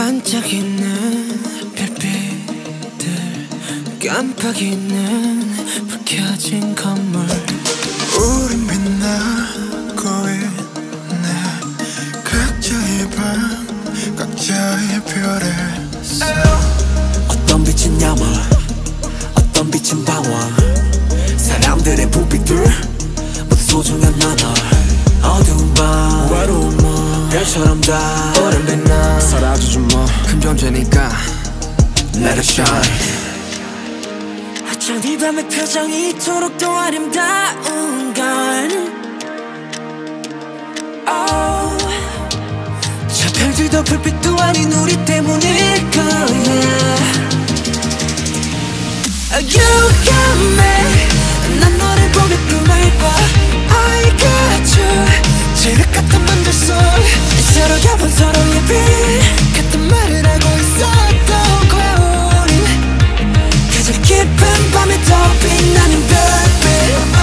반짝이는 별빛들, 깜빡이는 불 켜진 건물. 우린 빛나고 있네. 각자의 방, 각자의 별에 어떤 빛은 야물, 어떤 빛은 방황. 사람들의 부비들 모두 소중한 나널. 어두운 밤, 외로운 몸, 별처럼 다 오랜 빛나. 사라져줘 뭐, 큰 존재니까 Let it shine. 어쩜 이 밤의 표정이 이토록 더 아름다운 건 저 별들도 불빛도 아닌 우리 때문일 거야. You got me, 난 너를 보며 꿈을 꿔. I got you, 지륵 같은 밤들 속 서로 겹은 서로의 빛 같은 말을 하고 있었던 거야. 우린 가장 깊은 밤에 더 빛나는 별빛.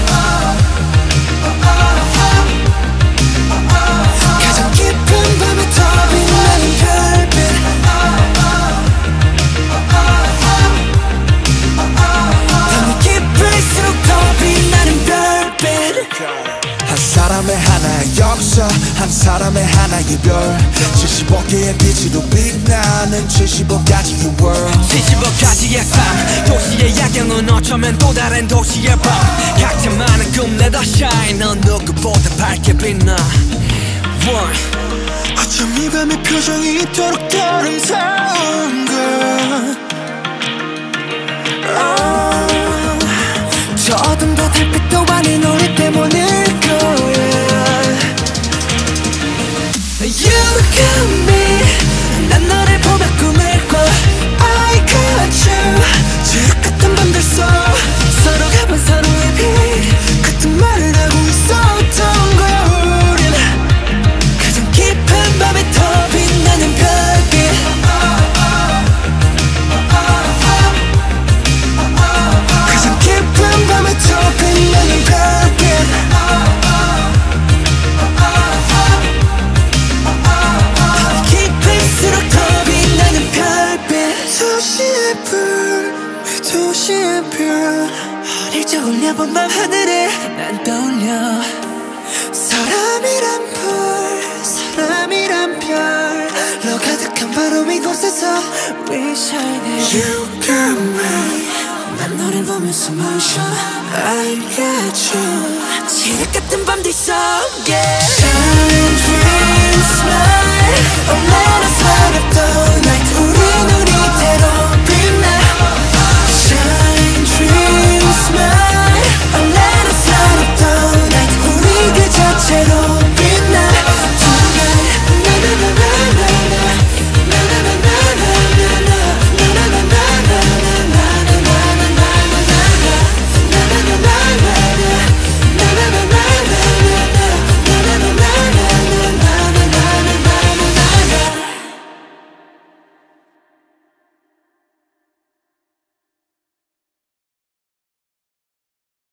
가장 깊은 밤에 더 빛나는 별빛. 밤이 깊을수록 더 빛나는 별빛. 한 사람의 하나의 역사, 한 사람의 하나의 별. 75개의 빛으로 빛나는 75가지의 world. 75가지의 삶, 도시의 야경은 어쩌면 또 다른 도시의 밤. 각자 많은 꿈 let us shine, 넌 누구보다 밝게 빛나. 어쩜 이 밤의 표정이 이토록 더 아름다운 걸. 저 어둠도 달빛도 아닌 우리 때문일 거야. You got me, 난 너를 보며 꿈을 꿔. I got you, 지륵 같은 밤들 속 서로 겹은 서로의 빛 같은 말을 하고 있었던 거야. 우린 가장 깊은 밤에 더 빛나는 별빛. 가장 깊은 밤에 더 빛나는 별빛. 깊을수록 더 빛나는 별빛. 도시의 불, 도시의 별. 어릴 적 올려본 밤 하늘에 난 떠올려. 사람이란 불, 사람이란 별로 가득한 바로 이곳에서 We shining. You got me, 난 너를 보면서 마셔. I got you, 지륵 같은 밤들 속에 Shine, dream, smile, oh my